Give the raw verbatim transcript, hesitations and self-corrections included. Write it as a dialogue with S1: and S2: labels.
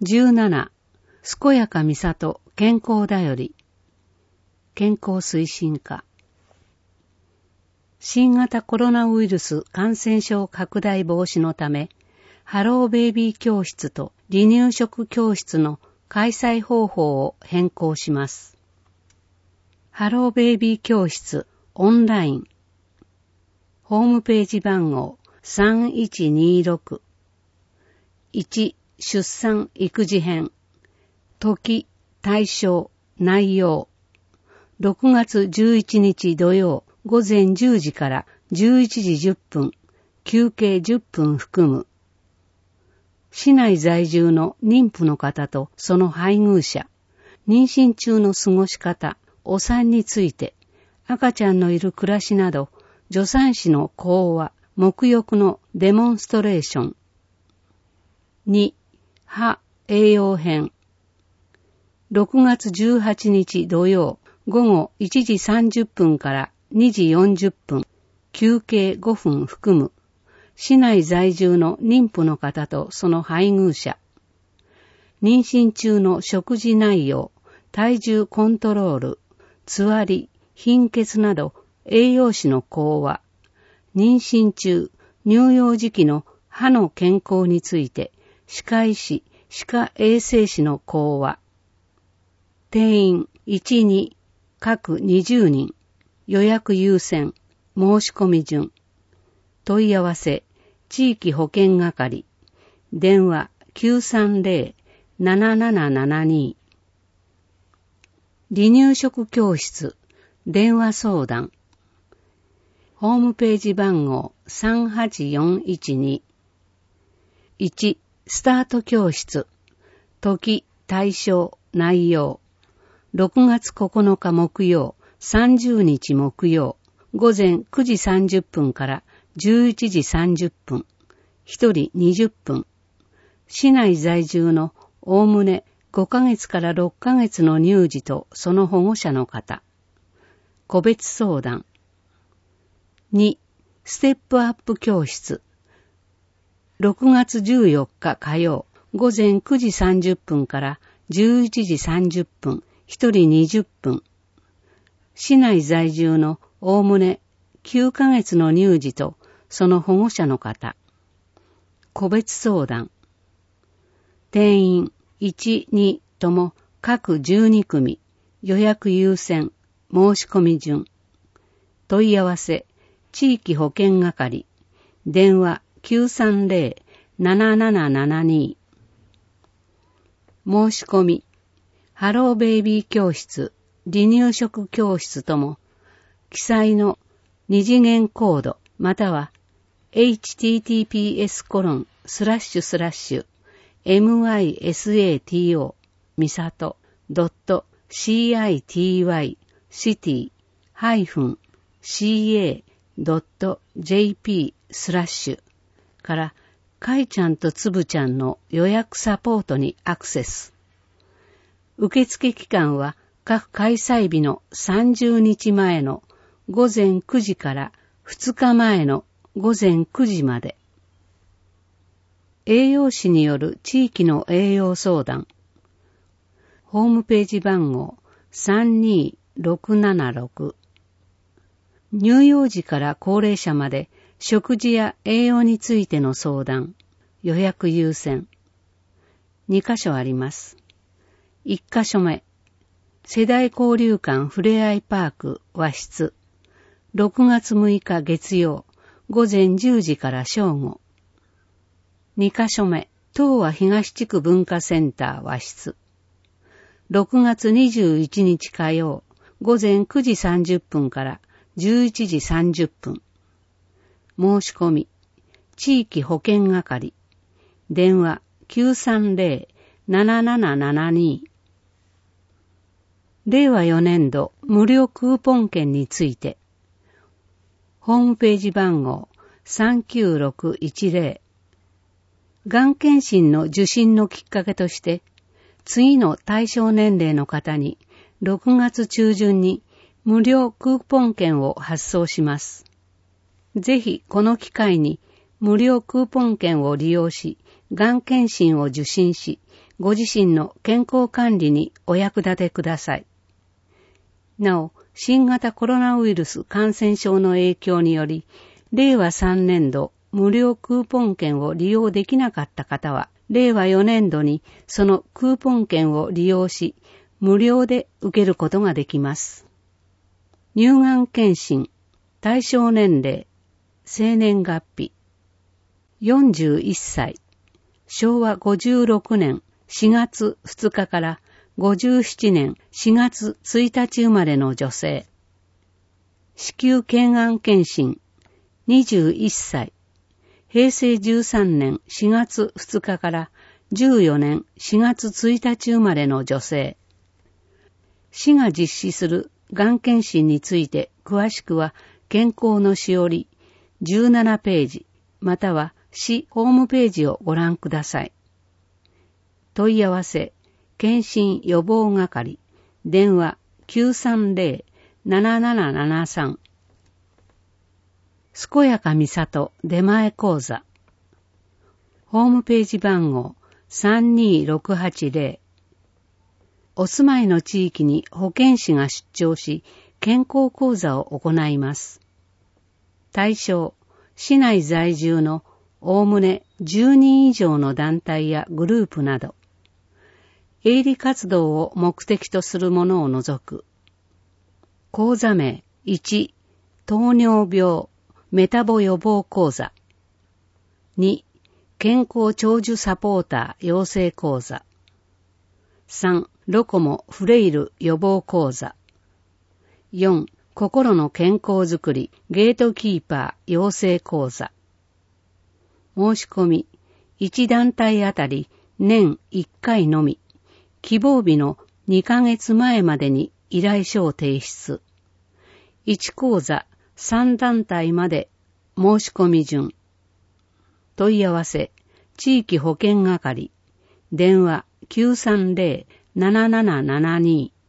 S1: じゅうなな、健やかみさと健康だより。健康推進課。新型コロナウイルス感染症拡大防止のため、ハローベイビー教室と離乳食教室の開催方法を変更します。ハローベイビー教室オンライン。ホームページ番号さんいちにろく。いち、出産育児編。時、対象、内容。ろくがつじゅういちにち土曜午前じゅうじからじゅういちじじゅっぷん、休憩じゅっぷん含む。市内在住の妊婦の方とその配偶者、妊娠中の過ごし方、お産について、赤ちゃんのいる暮らしなど、助産師の講話、沐浴のデモンストレーション。に、歯栄養編。ろくがつじゅうはちにち土曜午後いちじさんじゅっぷんからにじよんじゅっぷん、休憩ごふん含む。市内在住の妊婦の方とその配偶者。妊娠中の食事内容、体重コントロール、つわり、貧血など栄養士の講話。妊娠中、乳幼児期の歯の健康について、歯科医師、歯科衛生士の講話。定員いち、に、各にじゅうにん。予約優先。申し込み順。問い合わせ、地域保健係。電話きゅうさんぜろ ななななななに。離乳食教室。電話相談。ホームページ番号さんはちよんいちに。いち、スタート教室。時、対象、内容。ろくがつここのか木曜、さんじゅうにち木曜、午前くじさんじゅっぷんからじゅういちじさんじゅっぷん、ひとりにじゅっぷん。市内在住のおおむねごかげつからろっかげつの乳児とその保護者の方。個別相談。に、ステップアップ教室。ろくがつじゅうよっか火曜、午前くじさんじゅっぷんからじゅういちじさんじゅっぷん、ひとりにじゅっぷん。市内在住のおおむねきゅうかげつの乳児とその保護者の方。個別相談。定員いち、にとも各じゅうにくみ、予約優先、申し込み順。問い合わせ、地域保健係。電話きゅうさんぜろ ななななななに。申し込み。ハローベイビー教室、離乳食教室とも、記載の二次元コードまたは エイチティーティーピーエスコロンスラッシュスラッシュエムアイエスエーティーオー みさと ドット シーアイティーワイ シティ ハイフン シーエー ドット ジェーピー スラッシュからかいちゃんとつぶちゃんの予約サポートにアクセス。受付期間は各開催日のさんじゅうにちまえの午前くじからふつかまえの午前くじまで。栄養士による地域の栄養相談。ホームページ番号さんにろくななろく。乳幼児から高齢者まで食事や栄養についての相談。予約優先。にかしょあります。いっかしょめ。世代交流館ふれあいパーク和室。ろくがつむいか月曜、午前じゅうじから正午。にかしょめ。東和東地区文化センター和室。ろくがつにじゅういちにち火曜、午前くじさんじゅっぷんからじゅういちじさんじゅっぷん。申し込み。地域保健係。電話きゅうさんぜろ ななななななに。れいわよねんど無料クーポン券について。ホームページ番号さんきゅうろくいちぜろ。がん検診の受診のきっかけとして、次の対象年齢の方にろくがつちゅうじゅんに無料クーポン券を発送します。ぜひこの機会に無料クーポン券を利用し、がん検診を受診し、 ご自身の健康管理にお役立てください。なお、新型コロナウイルス感染症の影響により、れいわさんねんど無料クーポン券を利用できなかった方は、れいわよねんどにそのクーポン券を利用し、無料で受けることができます。乳がん検診、対象年齢、生年月日、よんじゅういっさい、しょうわごじゅうろくねんしがつふつかからごじゅうななねんしがつついたち生まれの女性。子宮頸がん検診、にじゅういっさい、へいせいじゅうさんねんしがつふつかからじゅうよねんしがつついたち生まれの女性。市が実施するがん検診について詳しくは健康のしおりじゅうななページまたは市ホームページをご覧ください。問い合わせ、検診予防係、電話 きゅうさんぜろ ななななななさん。健やかみさと出前講座。ホームページ番号さんにーろくはちぜろ。お住まいの地域に保健師が出張し、健康講座を行います。対象、市内在住のおおむねじゅうにん以上の団体やグループなど、営利活動を目的とするものを除く。講座名いち、糖尿病メタボ予防講座。に、健康長寿サポーター養成講座。さん、ロコモフレイル予防講座。よん、心の健康づくりゲートキーパー養成講座。申し込み、いち団体あたり年いっかいのみ、希望日のにかげつまえまでに依頼書を提出。いち講座さん団体まで申し込み順。問い合わせ、地域保健係、電話 きゅうさんぜろ なななななに